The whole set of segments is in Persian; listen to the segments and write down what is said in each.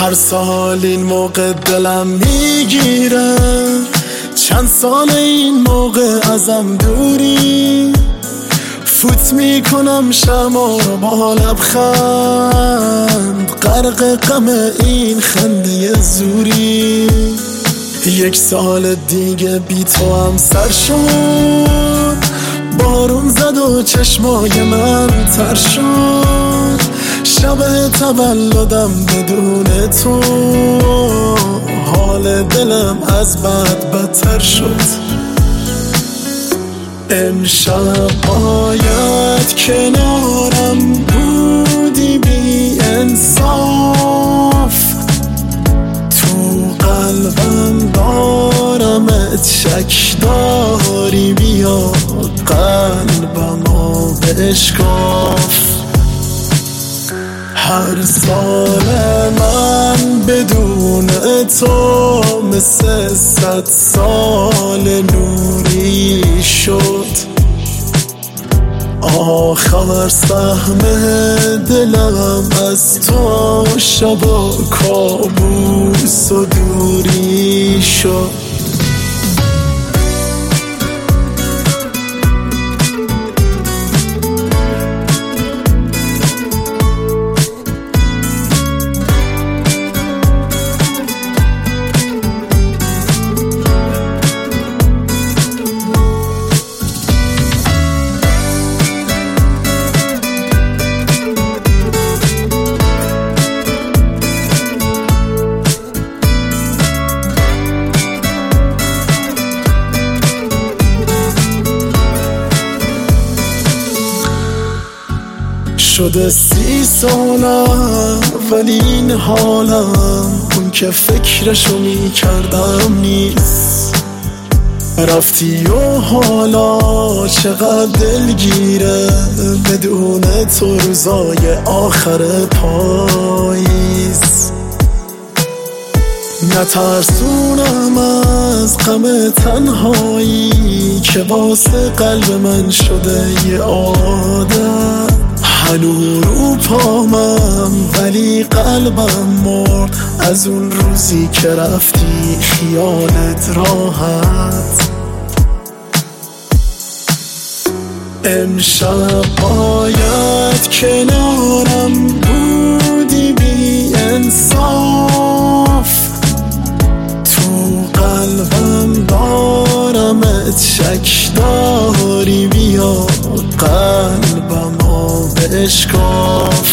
هر سال این موقع دلم میگیره، چند سال این موقع ازم دوری، فوت میکنم شما رو با لبخند، غرق غم این خنده زوری. 1 سال دیگه بی تو هم سر شد، بارون زد و چشمای من تر شد، شب تولدم بدون تو، حال دلم از بد بدتر شد. امشب باید کنارم بودی بی انصاف، تو قلبم دارمت شک داری، بیا قلبمو بشکاف. هر سال من بدون تو مثل 100 سال نوری شد، آخر سهم دلم از تو شب و کابوس و دوری شد. شده 30 سالم ولی این حالم اون که فکرشو میکردم نیست. رفتی و حالا چقدر دلگیره بدون تو روزای آخر پاییز. نترسونم از غم تنهایی که واسه قلب من شده یه عادت، هنو رو پامم ولی قلبم مرد از اون روزی که رفتی خیالت راحت. امشب باید کنارم بودی بی انصاف، تو قلبم دارمت شک داری، بیا قلبمو بشکاف.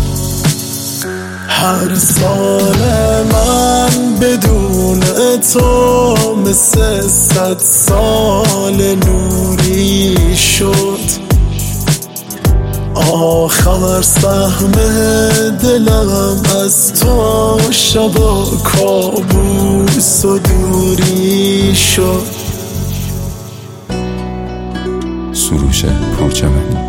هر سال من بدون تو مثل 100 سال نوری شد، آخر سهم دلم از تو شب و کابوس و دوری شد. سروش پرچمنی.